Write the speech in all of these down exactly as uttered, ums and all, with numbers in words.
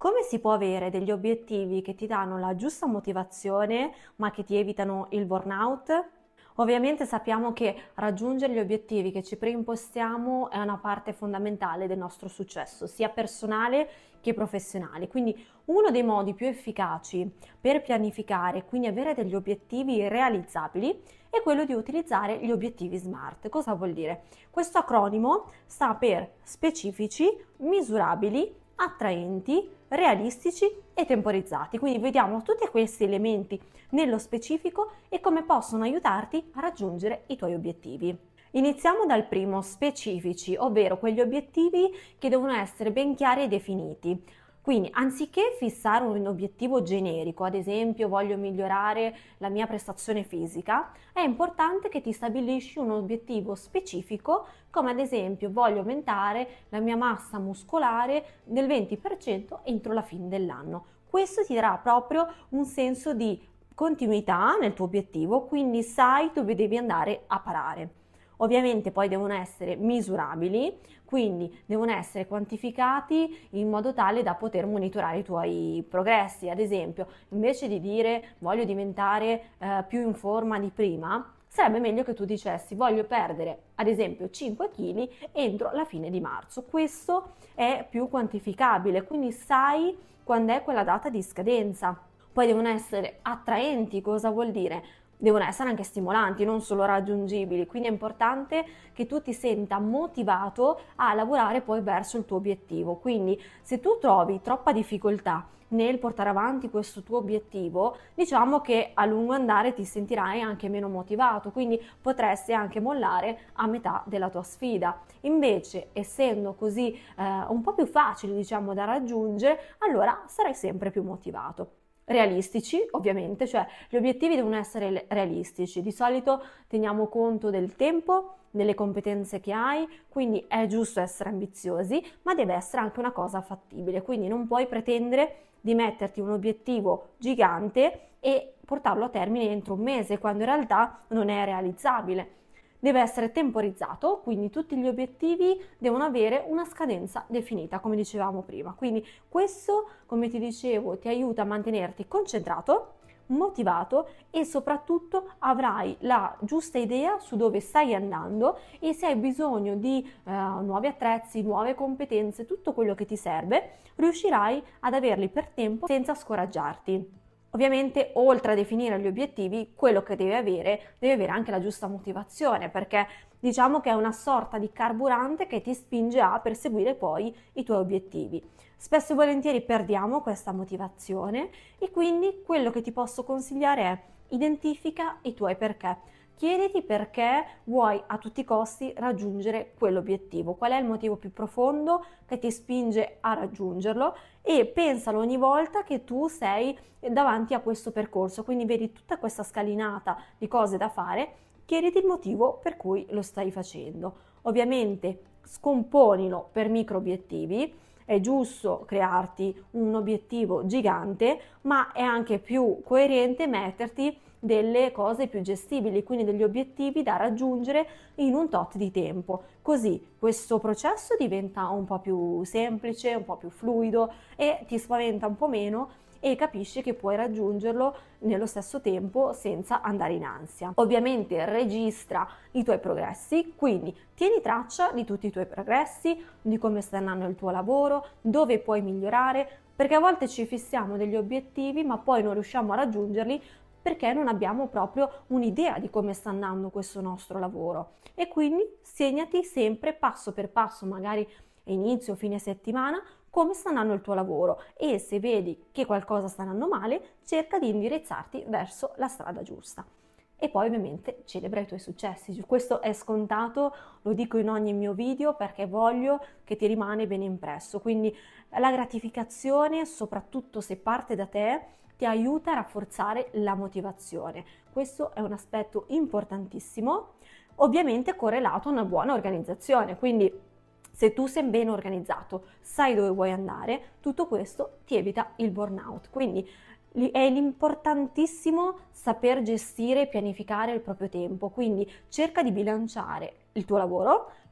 Come si può avere degli obiettivi che ti danno la giusta motivazione, ma che ti evitano il burnout? Ovviamente sappiamo che raggiungere gli obiettivi che ci preimpostiamo è una parte fondamentale del nostro successo, sia personale che professionale. Quindi uno dei modi più efficaci per pianificare e quindi avere degli obiettivi realizzabili è quello di utilizzare gli obiettivi SMART. Cosa vuol dire? Questo acronimo sta per specifici, misurabili, attraenti, realistici e temporizzati. Quindi vediamo tutti questi elementi nello specifico e come possono aiutarti a raggiungere i tuoi obiettivi. Iniziamo dal primo, specifici, ovvero quegli obiettivi che devono essere ben chiari e definiti. Quindi anziché fissare un obiettivo generico, ad esempio voglio migliorare la mia prestazione fisica, è importante che ti stabilisci un obiettivo specifico, come ad esempio voglio aumentare la mia massa muscolare del venti per cento entro la fine dell'anno. Questo ti darà proprio un senso di continuità nel tuo obiettivo, quindi sai dove devi andare a parare. Ovviamente poi devono essere misurabili, quindi devono essere quantificati in modo tale da poter monitorare i tuoi progressi. Ad esempio, invece di dire voglio diventare eh, più in forma di prima, sarebbe meglio che tu dicessi voglio perdere ad esempio cinque chili entro la fine di marzo. Questo è più quantificabile, quindi sai quando è quella data di scadenza. Poi devono essere attraenti, cosa vuol dire? Devono essere anche stimolanti, non solo raggiungibili, quindi è importante che tu ti senta motivato a lavorare poi verso il tuo obiettivo. Quindi se tu trovi troppa difficoltà nel portare avanti questo tuo obiettivo, diciamo che a lungo andare ti sentirai anche meno motivato, quindi potresti anche mollare a metà della tua sfida. Invece, essendo così eh, un po' più facile, diciamo, da raggiungere, allora sarai sempre più motivato. Realistici, ovviamente, cioè gli obiettivi devono essere realistici. Di solito teniamo conto del tempo, delle competenze che hai, quindi è giusto essere ambiziosi, ma deve essere anche una cosa fattibile, quindi non puoi pretendere di metterti un obiettivo gigante e portarlo a termine entro un mese, quando in realtà non è realizzabile. Deve essere temporizzato, quindi tutti gli obiettivi devono avere una scadenza definita, come dicevamo prima. Quindi questo, come ti dicevo, ti aiuta a mantenerti concentrato, motivato e soprattutto avrai la giusta idea su dove stai andando e se hai bisogno di eh, nuovi attrezzi, nuove competenze, tutto quello che ti serve, riuscirai ad averli per tempo senza scoraggiarti. Ovviamente, oltre a definire gli obiettivi, quello che devi avere, devi avere anche la giusta motivazione, perché diciamo che è una sorta di carburante che ti spinge a perseguire poi i tuoi obiettivi. Spesso e volentieri perdiamo questa motivazione e quindi quello che ti posso consigliare è identifica i tuoi perché. Chiediti perché vuoi a tutti i costi raggiungere quell'obiettivo, qual è il motivo più profondo che ti spinge a raggiungerlo e pensalo ogni volta che tu sei davanti a questo percorso, quindi vedi tutta questa scalinata di cose da fare, chiediti il motivo per cui lo stai facendo. Ovviamente scomponilo per micro obiettivi. È giusto crearti un obiettivo gigante, ma è anche più coerente metterti delle cose più gestibili, quindi degli obiettivi da raggiungere in un tot di tempo. Così questo processo diventa un po' più semplice, un po' più fluido e ti spaventa un po' meno e capisci che puoi raggiungerlo nello stesso tempo senza andare in ansia. Ovviamente registra i tuoi progressi, quindi tieni traccia di tutti i tuoi progressi, di come sta andando il tuo lavoro, dove puoi migliorare, perché a volte ci fissiamo degli obiettivi ma poi non riusciamo a raggiungerli perché non abbiamo proprio un'idea di come sta andando questo nostro lavoro. E quindi segnati sempre passo per passo, magari inizio, fine settimana, come sta andando il tuo lavoro e se vedi che qualcosa sta andando male, cerca di indirizzarti verso la strada giusta. E poi ovviamente celebra i tuoi successi. Questo è scontato, lo dico in ogni mio video perché voglio che ti rimane ben impresso. Quindi la gratificazione, soprattutto se parte da te, ti aiuta a rafforzare la motivazione. Questo è un aspetto importantissimo, ovviamente correlato a una buona organizzazione, quindi se tu sei ben organizzato, sai dove vuoi andare, tutto questo ti evita il burnout. Quindi è importantissimo saper gestire e pianificare il proprio tempo, quindi cerca di bilanciare il tuo lavoro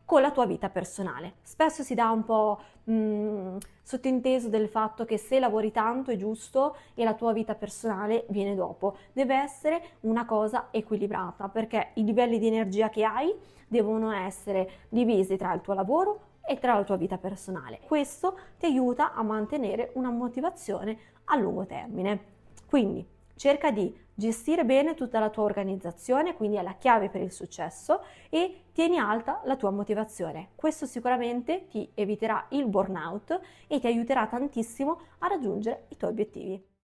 con la tua vita personale. Spesso si dà un po' mh, sottinteso del fatto che se lavori tanto è giusto e la tua vita personale viene dopo. Deve essere una cosa equilibrata, perché i livelli di energia che hai devono essere divisi tra il tuo lavoro e tra la tua vita personale. Questo ti aiuta a mantenere una motivazione a lungo termine. Quindi cerca di gestire bene tutta la tua organizzazione, quindi è la chiave per il successo, e tieni alta la tua motivazione. Questo sicuramente ti eviterà il burnout e ti aiuterà tantissimo a raggiungere i tuoi obiettivi.